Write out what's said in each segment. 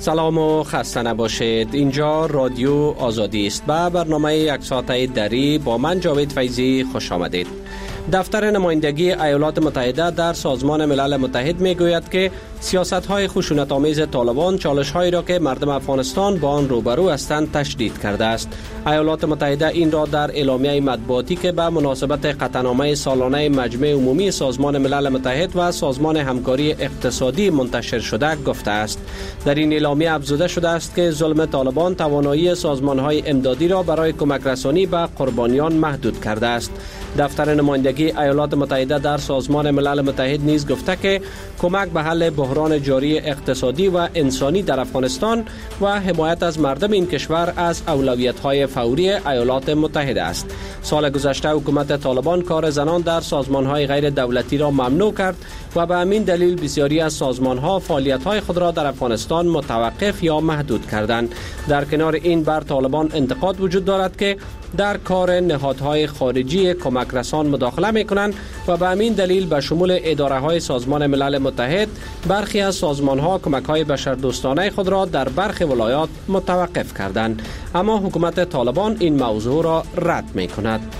سلام و خسته نباشید. اینجا رادیو آزادی است. به برنامه یک ساعته دری با من جاوید فیضی خوش آمدید. دفتر نمایندگی ایالات متحده در سازمان ملل متحد می گوید که سیاست‌های خشونت‌آمیز طالبان چالش‌هایی را که مردم افغانستان با آن روبرو هستند تشدید کرده است. ایالات متحده این را در اعلامیه مطبوعاتی که به مناسبت قطعنامه سالانه مجمع عمومی سازمان ملل متحد و سازمان همکاری اقتصادی منتشر شده گفته است. در این اعلامیه افزوده شده است که ظلم طالبان توانایی سازمان‌های امدادی را برای کمک رسانی به قربانیان محدود کرده است. دفتر نمایندگی ایالات متحده در سازمان ملل متحد نیز گفته که کمک به حل بحران جاری اقتصادی و انسانی در افغانستان و حمایت از مردم این کشور از اولویت‌های فوری ایالات متحده است. سال گذشته حکومت طالبان کار زنان در سازمان‌های غیر دولتی را ممنوع کرد و به همین دلیل بسیاری از سازمان‌ها فعالیت‌های خود را در افغانستان متوقف یا محدود کردند. در کنار این بر طالبان انتقاد وجود دارد که در کار نهادهای خارجی کمک رسان مداخله می‌کنند و به همین دلیل به شمول اداره‌های سازمان ملل متحد برخی از سازمان‌ها کمک‌های بشردوستانه خود را در برخی ولایات متوقف کردند، اما حکومت طالبان این موضوع را رد می‌کند.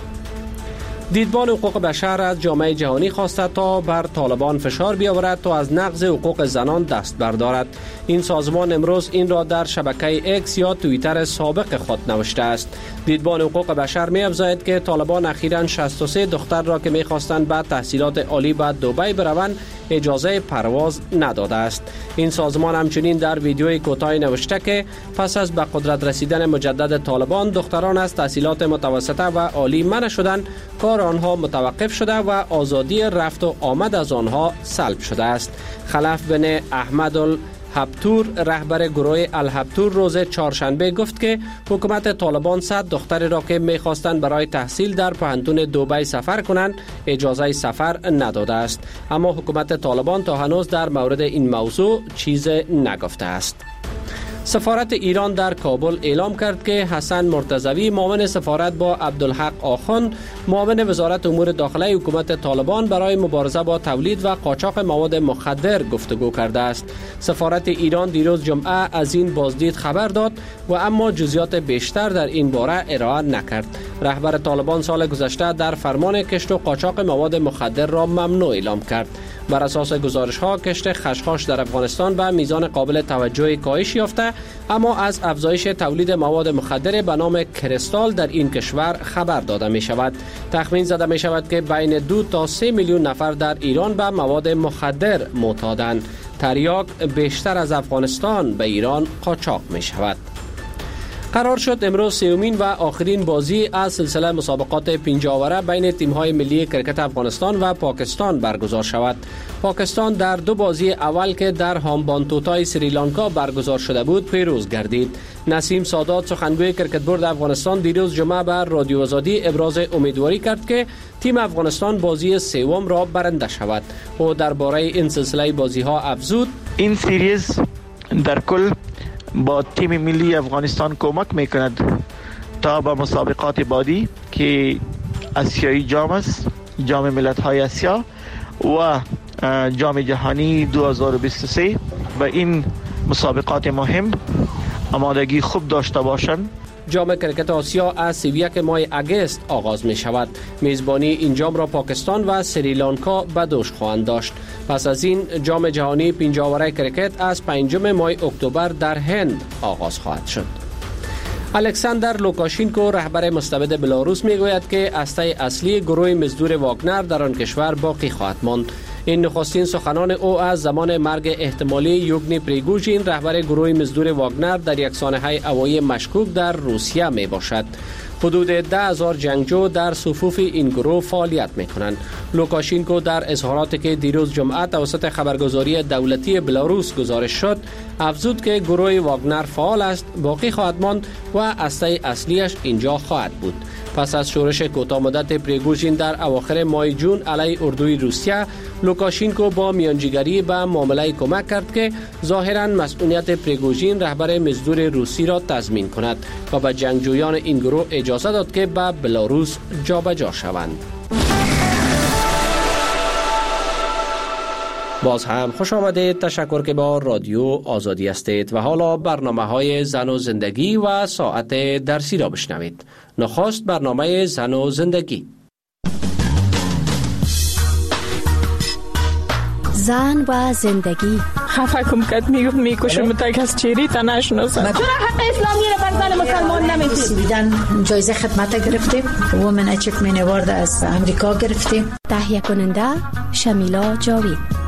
دیدبان حقوق بشر از جامعه جهانی خواسته تا بر طالبان فشار بیاورد تا از نقض حقوق زنان دست بردارد. این سازمان امروز این را در شبکه اکس یا توییتر سابق خود نوشته است. دیدبان حقوق بشر می افزاید که طالبان اخیراً 63 دختر را که می خواستند به تحصیلات عالی به دبی بروند اجازه پرواز نداده است. این سازمان همچنین در ویدیوی کوتاهی نوشته که پس از به قدرت رسیدن مجدد طالبان دختران از تحصیلات متوسطه و عالی منع شدند، کار آنها متوقف شده و آزادی رفت و آمد از آنها سلب شده است. خلف بن احمد هبتور رهبر گروه الهبتور روز چهارشنبه گفت که حکومت طالبان 100 دختری را که می‌خواستند برای تحصیل در پوهنتون دبی سفر کنند اجازه سفر نداده است، اما حکومت طالبان تا هنوز در مورد این موضوع چیز نگفته است. سفارت ایران در کابل اعلام کرد که حسن مرتضوی معاون سفارت با عبدالحق آخوند معاون وزارت امور داخله حکومت طالبان برای مبارزه با تولید و قاچاق مواد مخدر گفتگو کرده است. سفارت ایران دیروز جمعه از این بازدید خبر داد و اما جزئیات بیشتر در این باره ارائه نکرد. رهبر طالبان سال گذشته در فرمان کشت و قاچاق مواد مخدر را ممنوع اعلام کرد. بر اساس گزارش‌ها کشت خشخاش در افغانستان به میزان قابل توجهی کاهش یافته، اما از افزایش تولید مواد مخدر به نام کریستال در این کشور خبر داده می شود. تخمین زده می شود که بین 2 تا 3 میلیون نفر در ایران به مواد مخدر معتادند. تریاک بیشتر از افغانستان به ایران قاچاق می شود. قرار شد امروز سومین و آخرین بازی از سلسله مسابقات 5 آوره بین تیم‌های ملی کرکت افغانستان و پاکستان برگزار شود. پاکستان در 2 بازی اول که در هامبانتوتای سریلانکا برگزار شده بود پیروز گردید. نسیم سادات سخنگوی کرکت بورد افغانستان دیروز جمعه بر رادیو آزادی ابراز امیدواری کرد که تیم افغانستان بازی سوم را برنده شود. او درباره این سلسله بازی‌ها افزود: این سریز در کل با تیم ملی افغانستان کمک میکند تا به مسابقات بعدی که آسیایی جام است، جام ملت‌های آسیا و جام جهانی 2023 و این مسابقات مهم آمادگی خوب داشته باشند. جام کرکت آسیا از 31 ماه اگست آغاز می شود. میزبانی این جام را پاکستان و سریلانکا به دوش خواهند داشت. پس از این جام جهانی 5 آوره کرکت از 5 ماه اکتبر در هند آغاز خواهد شد. الکساندر لوکاشینکو رهبر مستبد بلاروس می گوید که هسته اصلی گروه مزدور واگنر در آن کشور باقی خواهد ماند. این نخستین سخنان او از زمان مرگ احتمالی یوگنی پریگوژین رهبر گروه مزدور واگنر در یک سانحه هوایی مشکوک در روسیه می باشد. حدود 10,000 جنگجو در صفوف این گروه فعالیت می‌کنند. لوکاشینکو در اظهاراتی که دیروز جمعه توسط خبرگزاری دولتی بلاروس گزارش شد، افزود که گروه واگنر فعال است، باقی خواهد ماند و هسته اصلیش اینجا خواهد بود. پس از شورش کوتاه مدت پریگوژین در اواخر ماه جون علیه اردوی روسیه، لوکاشینکو با میانجیگری به معامله کمک کرد که ظاهراً مسئولیت پریگوژین رهبر مزدور روسی را تضمین کند و به جنگجویان این گروه اجازه داد که به بلاروس جابجا شوند. باز هم خوش آمدید. تشکر که با رادیو آزادی هستید و حالا برنامه های زن و زندگی و ساعت درسی را بشنوید. نخست برنامه زن و زندگی. زن و زندگی. خفه کم کد میکشم تک از چیری تا نشناسم. چرا حق اسلامی را بر زن مسلمان نمیدید؟ دیدن جایزه خدمت گرفتیم. وومن اچیومنت اوارد از امریکا گرفتیم. تهیه کننده شمیلا جاوید.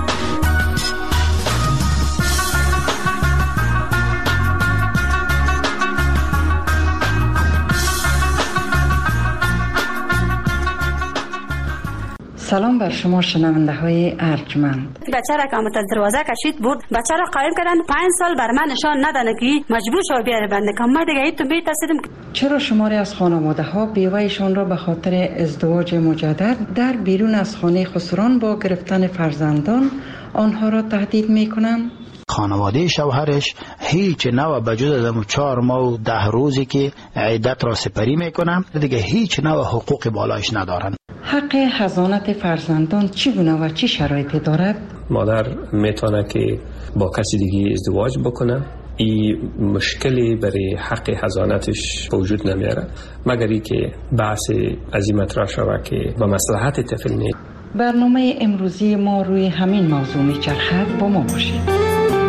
سلام بر شما شنونده های ارجمند. بچه را که از دروازه کشید برد، بچه را قایم کردن 5 سال بر من نشان ندادن که مجبور شو بیاره بنده کم. ما دیگه تو میترسیدم. چرا شماری از خانواده ها بیوهشان را به خاطر ازدواج مجدد در بیرون از خانه خسران با گرفتن فرزندان آنها را تهدید میکنند؟ خانواده شوهرش هیچ نوع بجز از 4 ماه و 10 روزی که عدت را سپری میکنم دیگه هیچ نوع حقوق بالایش ندارن. حق حضانت فرزندان چگونه و چه شرایطی دارد؟ مادر میتونه که با کسی دیگه ازدواج بکنه. این مشکلی برای حق حضانتش وجود نمیاره مگر ای که بحث از این مطرح شود که با مصلحت طفل نیست. برنامه امروزی ما روی همین موضوع میچرخد. با ما باشید.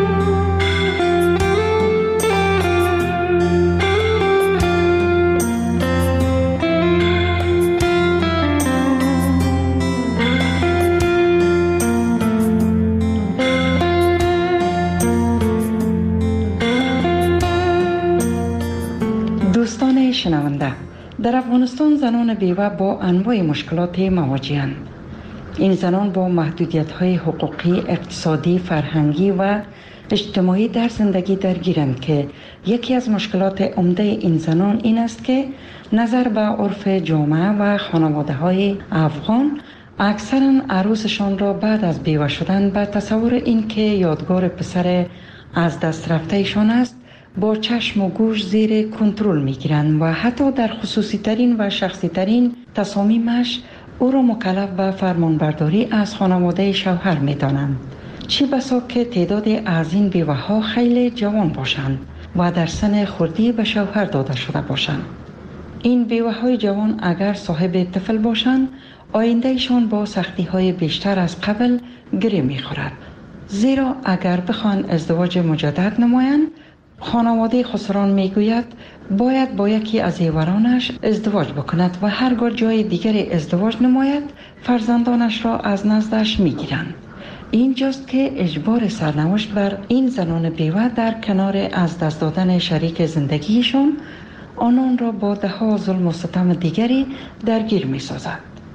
دوستان شنونده، در افغانستان زنان بیوه با انواع مشکلات مواجه‌اند. این زنان با محدودیت‌های حقوقی، اقتصادی، فرهنگی و اجتماعی در زندگی درگیرند که یکی از مشکلات عمده این زنان این است که نظر به عرف جامعه و خانواده‌های افغان اکثراً عروسشان را بعد از بیوه شدن به تصور این که یادگار پسر از دست رفته‌شان است با چشم و گوش زیر کنترل میگیرند و حتی در خصوصی ترین و شخصی ترین تصامیمش او را مکلف به فرمانبرداری از خانواده شوهر میدانند. چه بسا که تعداد از این بیوه ها خیلی جوان باشند و در سن خردی به شوهر داده شده باشند. این بیوه های جوان اگر صاحب طفل باشند آیندهشان با سختی های بیشتر از قبل گره میخورد، زیرا اگر بخوان ازدواج مجدد نمایند خانواده خسران میگوید باید با یکی از زیورانش ازدواج بکند و هرگاه جای دیگر ازدواج نماید فرزندانش را از نزدش میگیرند. اینجاست که اجبار سرنوشت بر این زنان بیوه در کنار از دست دادن شریک زندگیشون آنان را با ده‌ها ظلم و ستم دیگری درگیر میسازد.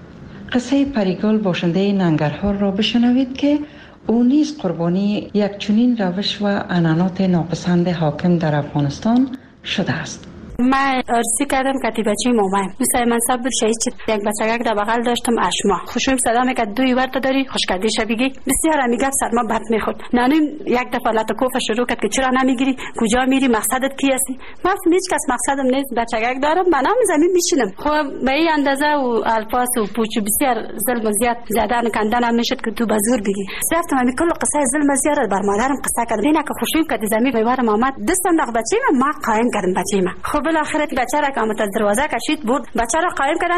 قصه پریگل باشنده ننگرهار را بشنوید که او نیز قربانی یک چنین روش و عنعنات ناپسند حاکم در افغانستان شده است. من عرضی کردم که بچه مامان مثل منصب بود شهید شد. یک بچگک در بغل داشتم اشما خوشم صدا میکرد دوی ورد داری خوش کردی شبیگی بسیار میگفت سرما بد میخورد. نانیم یک دفعه لطکوف شروع کرد که چرا نمیگیری، کجا میری، مقصدت کی هستی؟ من هیچ کس مقصدم نیست، بچگک دارم منم زمین میشینم. خب به این اندازه و الفاظ و پوچ بسیار ظلم زیاد زدن کندن میشد که تو بزور بگی. رفتم همین کل قصه ظلم زیاد بر مادرم قصه کردم. اینا که خوشم کرد زمین بیوارم آمد دست انداخت بچه ما قایم کردم بچه ما. خب بالاخره بچه را که از دروازه کشید برد، بچه را قایم کردن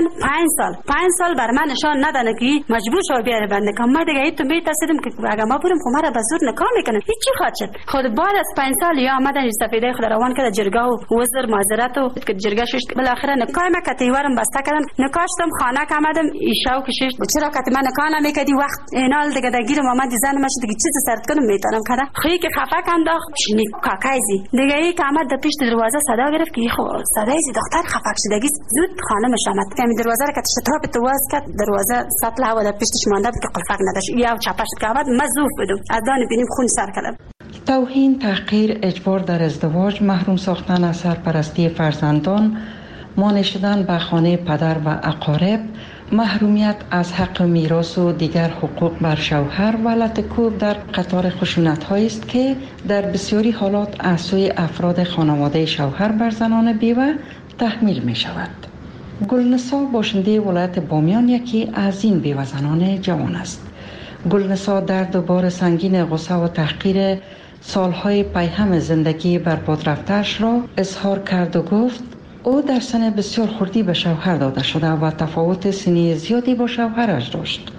5 سال بر من نشان ندادن که مجبور شو بیاره بنده کم. ما دیگه تو میترسیدم که اگه ما بریم خب ما را به زور نکاح میکنن. هیچی خواهد شد. خود بعد از 5 سال یا آمدن سفیده خود روان کرد جرگه و وزیر معذرت و که جرگه شش بالاخره نکاح ما کتیوارم بسته کردم. نکاشتم خانه که آمدم ایشاو کشید چرا که من نکاح نمیکردی وقت اینال دیگه دگیر محمد زن مشد دیگه چیز سرت کنم میتونم کدا خی که خفه انداخت چنی کاکایزی دیگه ای که آمد در پیش دروازه صدا گرفت که خو صدای دختر خفه شدگی زود خانمش آمد که دروازه را که تشتاب تو واز کرد دروازه سطل هوا در پیشش مانده بود که قلفک نداشت یا چپش که آمد مزوف بدم از دان بینیم خون سر کردم. توهین، تحقیر، اجبار در ازدواج، محروم ساختن از سرپرستی فرزندان، مانع شدن به خانه پدر و اقارب، محرومیت از حق میراث و دیگر حقوق بر شوهر و لطکوب در قطار خشونت‌هایی است که در بسیاری حالات از سوی افراد خانواده شوهر بر زنان بیوه تحمیل می شود. گلنسا باشنده ولایت بامیان یکی از این بیوه زنان جوان است. گلنسا درد و بار سنگین غصه و تحقیر سالهای پیهم زندگی بر باد رفته‌اش را اظهار کرد و گفت او در سن بسیار خردی به شوهر داده شده و تفاوت سنی زیادی با شوهرش داشت.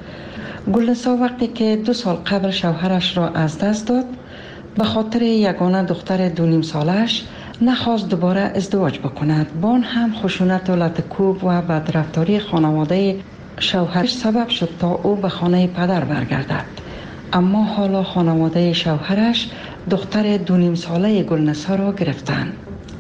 گلنسا وقتی که 2 سال قبل شوهرش را از دست داد، به خاطر یگانه دختر 2.5 سالش نخواست دوباره ازدواج بکند. با آن هم خشونت و لطکوب و بدرفتاری خانواده شوهرش سبب شد تا او به خانه پدر برگردد. اما حالا خانواده شوهرش دختر 2.5 ساله گلنسا را گرفتند.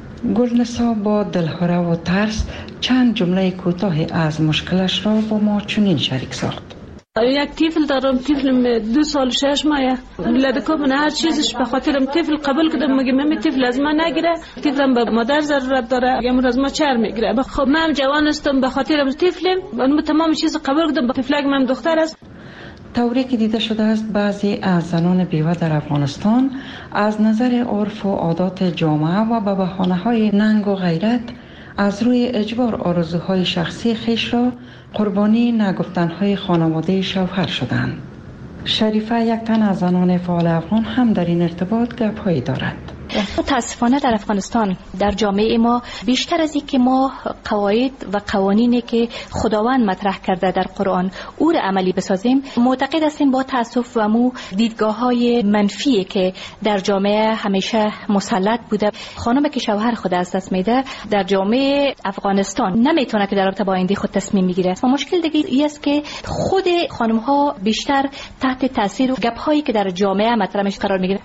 گلنسا با دلهره و ترس چند جمله کوتاه از مشکلش را با ما چنین شریک ساخت. یک طفل دارم، طفلم 2 سال 6 ماه. لدکا من هر چیزش به خاطرم طفل قبول کردم، مگه من طفل از من نگیره، طفلم به مادر ضرورت داره، امروز از ما چر میگیره. خب من جوان هستم، به خاطرم طفلم من تمام چیز قبول کردم، طفلک من دختر است. طوری که دیده شده است بعضی از زنان بیوه در افغانستان از نظر عرف و عادات جامعه و به بهانه‌های ننگ و غیرت از روی اجبار آرزوهای شخصی خیش را قربانی نگفتنهای خانواده شوهر شدند. شریفه یک تن از زنان فعال افغان هم در این ارتباط گپ‌هایی دارد. متاسفانه در افغانستان در جامعه ما بیشتر از این که ما قواعد و قوانینی که خداوند مطرح کرده در قرآن او را عملی بسازیم، معتقد هستیم با تاسف و مو دیدگاه‌های منفی که در جامعه همیشه مسلط بوده. خانمی که شوهر خود از دست میده در جامعه افغانستان نمیتونه که در رابطه با آینده خود تصمیم بگیره. و مشکل دیگه است که خود خانم‌ها بیشتر تحت تاثیر گپ‌هایی که در جامعه مطرح میشه قرار میگیره.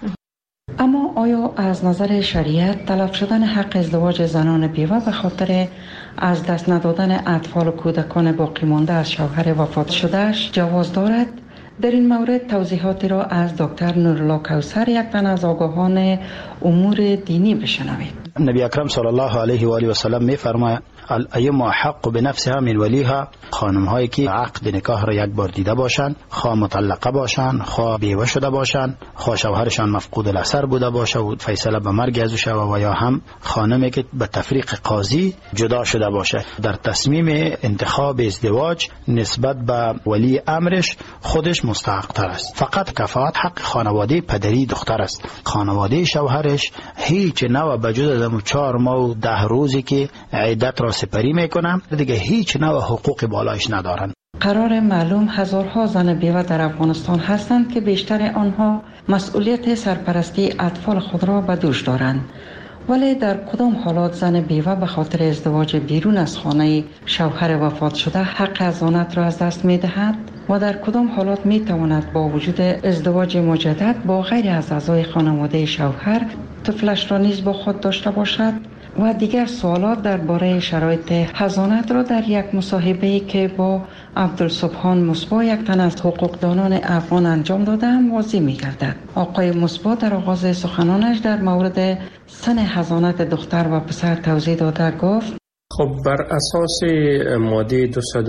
اما آیا از نظر شریعت تلف شدن حق ازدواج زنان بیوه به خاطر از دست ندادن اطفال و کودکان باقی مانده از شوهر وفات شدهش جواز دارد؟ در این مورد توضیحاتی را از دکتر نورالله کوثر، یک تن از آگاهان امور دینی، بشنوید. نبی اکرم صلی الله علیه و آله و سلم می‌فرماید الأیم حق بنفسها من ولیها، خانم هایی که عقد نکاح را یک بار دیده باشند، خواه مطلقه باشند، خواه بیوه شده باشند، خواه شوهرشان مفقود الاثر بوده باشه و فیصله به مرگ ازو شوه، و یا هم خانمی که به تفریق قاضی جدا شده باشه، در تصمیم انتخاب ازدواج نسبت به ولی امرش خودش مستحق تر است. فقط کفایت حق خانواده پدری دختر است. خانواده شوهرش هیچ نوع بجز 4 ماه و 10 روزی که عدت را سپری میکنم دیگه هیچ نوع حقوق بالایش ندارن. قرار معلوم هزارها زن بیوه در افغانستان هستند که بیشتر آنها مسئولیت سرپرستی اطفال خود را به دوش دارند. ولی در کدام حالات زن بیوه به خاطر ازدواج بیرون از خانه شوهر وفات شده حق حضانت را از دست می دهد و در کدام حالات می تواند با وجود ازدواج مجدد با غیر از اعضای خانواده شوهر طفلش را نیز با خود داشته باشد؟ و دیگر سوالات درباره شرایط حضانت را در یک مصاحبه‌ای که با عبدالسبحان مصباح، یک تن از حقوقدانان افغان انجام دادم، واضح می‌گردد. آقای مصباح در آغاز سخنانش در مورد سن حضانت دختر و پسر توضیح داده گفت: خب بر اساس ماده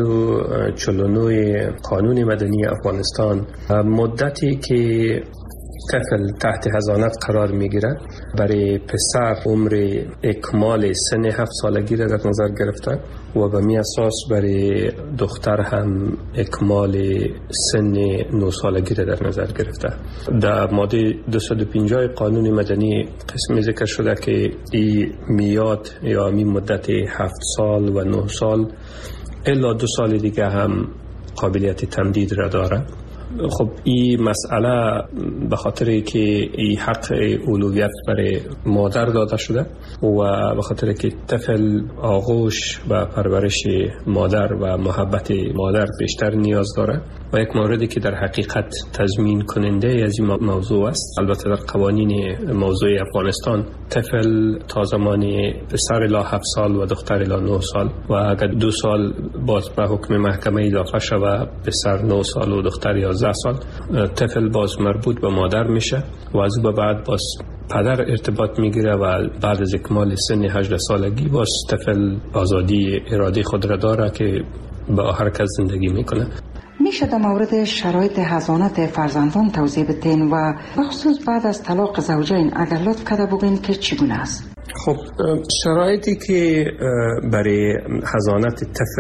249 قانون مدنی افغانستان مدتی که طفل تحت حضانت قرار میگیرد برای پسر عمر اکمال سن 7 سالگی را در نظر گرفته و به می اساس برای دختر هم اکمال سن 9 سالگی را در نظر گرفته. در ماده 250 قانون مدنی قسمی ذکر شده که این میاد یا می مدت 7 سال و 9 سال الا 2 سال دیگه هم قابلیت تمدید را داره. خب این مسئله به خاطر که این حق اولویت برای مادر داده شده و به خاطر که طفل آغوش و پرورش مادر و محبت مادر بیشتر نیاز داره و یک موردی که در حقیقت تضمین کننده از این موضوع است. البته در قوانین موضوع افغانستان طفل تا زمان پسر الی 7 سال و دختر الی 9 سال و اگر 2 سال باز به حکم محکمه اضافه شود پسر 9 سال و دختر 11 سال طفل باز مربوط به مادر میشه و از او بعد باز پدر ارتباط میگیره و بعد از اکمال سن 18 سالگی باز طفل آزادی ارادی خود را داره که با هر کس زندگی میکنه. میشه در مورد شرایط حضانت فرزندان توضیح بدین و بخصوص بعد از طلاق زوجین اگر لطف کرده بگین که چگونه است؟ خب شرایطی که برای حضانت طفل